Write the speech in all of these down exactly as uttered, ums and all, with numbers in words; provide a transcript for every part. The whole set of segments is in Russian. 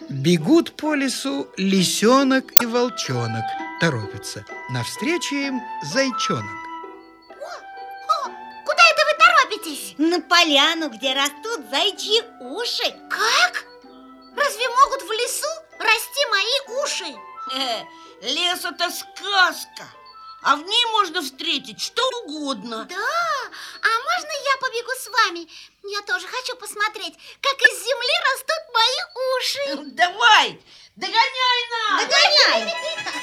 Бегут по лесу лисенок и волчонок, торопятся. Навстречу им зайчонок. О, о, куда это вы торопитесь? На поляну, где растут зайчьи уши. Как? Разве могут в лесу расти мои уши? Э, лес – это сказка, а в ней можно встретить что угодно. Да? А можно я побегу с вами? Я тоже хочу посмотреть, как из земли растут мои уши. Давай, догоняй нас! Догоняй!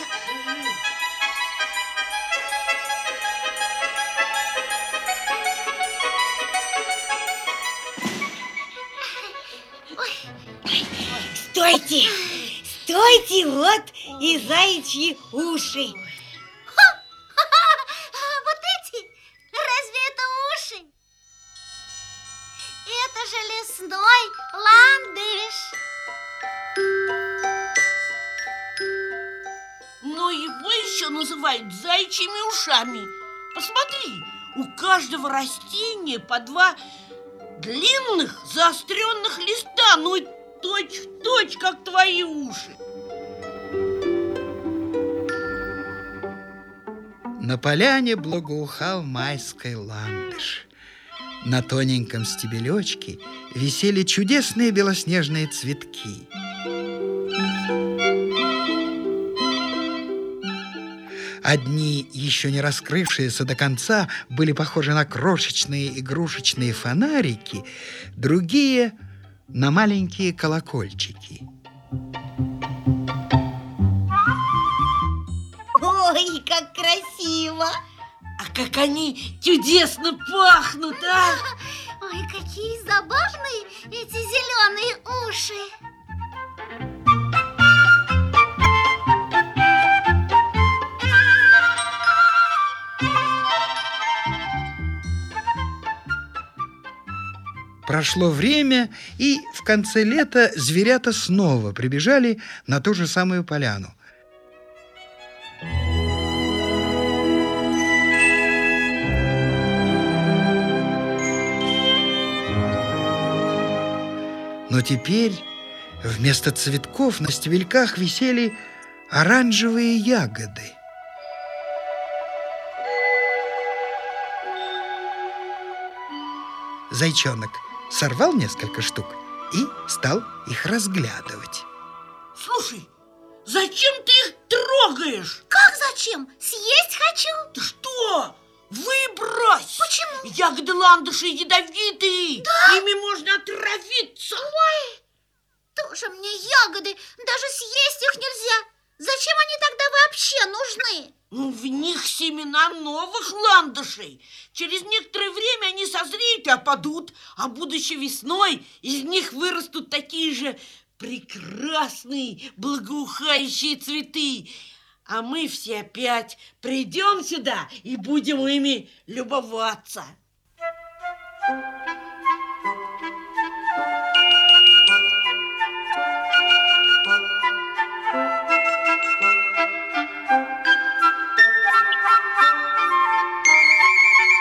Стойте! Стойте, вот и зайчьи уши. Вот эти? Разве это уши? Это же лесной ландыш. Но его еще называют зайчьими ушами. Посмотри, у каждого растения по два длинных заостренных листа, ну и точь-в-точь, как твои уши. На поляне благоухал майский ландыш. На тоненьком стебелечке висели чудесные белоснежные цветки. Одни, еще не раскрывшиеся до конца, были похожи на крошечные игрушечные фонарики, другие — на маленькие колокольчики. Ой, как красиво! А как они чудесно пахнут, а! Ой, какие забавные эти зеленые уши. Прошло время, и в конце лета зверята снова прибежали на ту же самую поляну. Но теперь вместо цветков на стебельках висели оранжевые ягоды. Зайчонок сорвал несколько штук и стал их разглядывать. Слушай, зачем ты их трогаешь? Как зачем? Съесть хочу. Ты что? Выбрось! Почему? Ягоды ландыши ядовитые. Да? Ими можно отравиться. Ой, тоже мне ягоды. Даже съесть их нельзя. Зачем они тогда вообще нужны? Ну, в них семена новых ландышей. Через некоторое время они созреют и опадут, а будущей весной из них вырастут такие же прекрасные благоухающие цветы. А мы все опять придем сюда и будем ими любоваться.